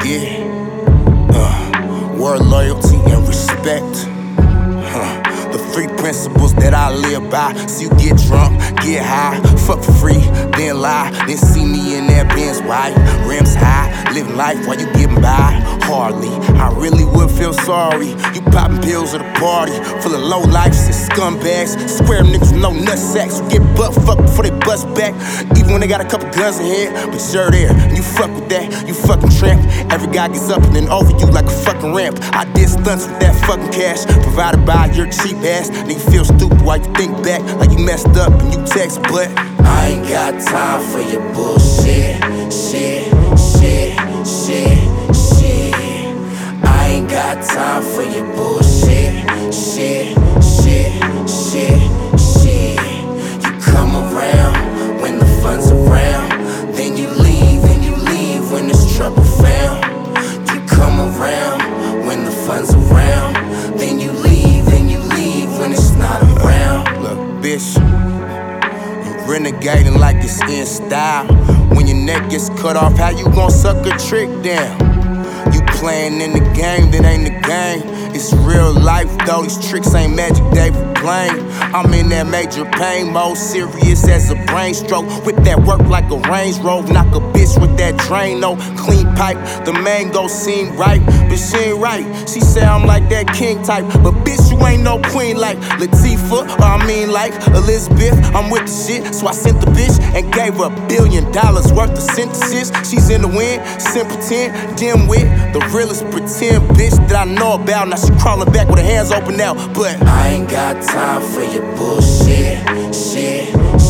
Yeah. Word, loyalty, and respect. The three principles that I live by. So you get drunk, get high, fuck for free, then lie. Then see me in that Benz white, rims high, living life while you getting by. Hardly, I really would feel sorry. You popping pills at a party full of low lifes and scumbags. Square niggas with no nutsacks who get butt fucked before they bust back. Even when they got a couple guns in here, but you're there and you fuck with that, you fucking tramp. Every guy gets up and then over you like a fucking ramp. I did stunts with that fucking cash provided by your cheap ass. Nigga feel stupid while you think back like you messed up and you text, but I ain't got time for your bullshit, shit. I ain't got time for your bullshit, shit. You come around when the fun's around, then you leave when there's trouble found. You come around when the fun's around, then you leave when it's not around. Look, bitch, you renegading like it's in style. When your neck gets cut off, how you gon' suck a trick down? You playing in the game that ain't the game. It's real life though, these tricks ain't magic, they for playing. I'm in that major pain mode, serious as a brain stroke. With that work like a Range Rover, knock a bitch with that Drano. Clean pipe, the mango seem right, but she ain't right. She say I'm like that king type, but bitch you ain't no queen like Latifah, or I mean like Elizabeth. I'm with the shit, so I sent the bitch and gave her $1 billion worth of synthesis. She's in the wind, simpleton, dimwit, the realest pretend bitch that I know about. Now she crawling back with her hands open now, but I ain't got time for your bullshit, shit.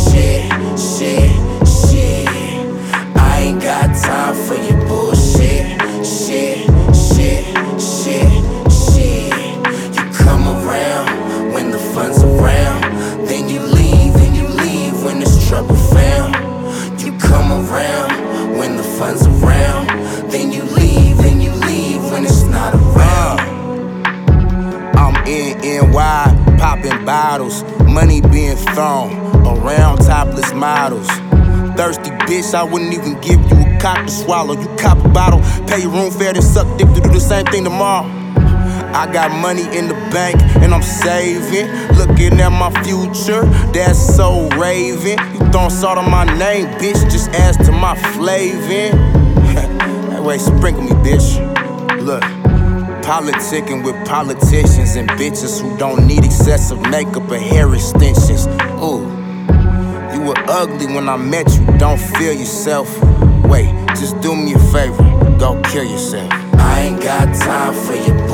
I ain't got time for your bullshit, shit. You come around when the fun's around, then you leave when there's trouble found. You come around when the fun's around, then you leave when it's not around. I'm in NY, popping bottles, money being thrown around topless models. Thirsty bitch, I wouldn't even give you a cock to swallow. You cop a bottle, pay your room fare, then suck dick to do the same thing tomorrow. I got money in the bank and I'm saving. Looking at my future, that's so raving. You throwing salt on my name, bitch, just add to my flavor. That way, sprinkle me, bitch. Look, politicking with politicians and bitches who don't need excessive makeup or hair extensions. Ooh, you were ugly when I met you, don't feel yourself. Wait, just do me a favor, go kill yourself. I ain't got time for your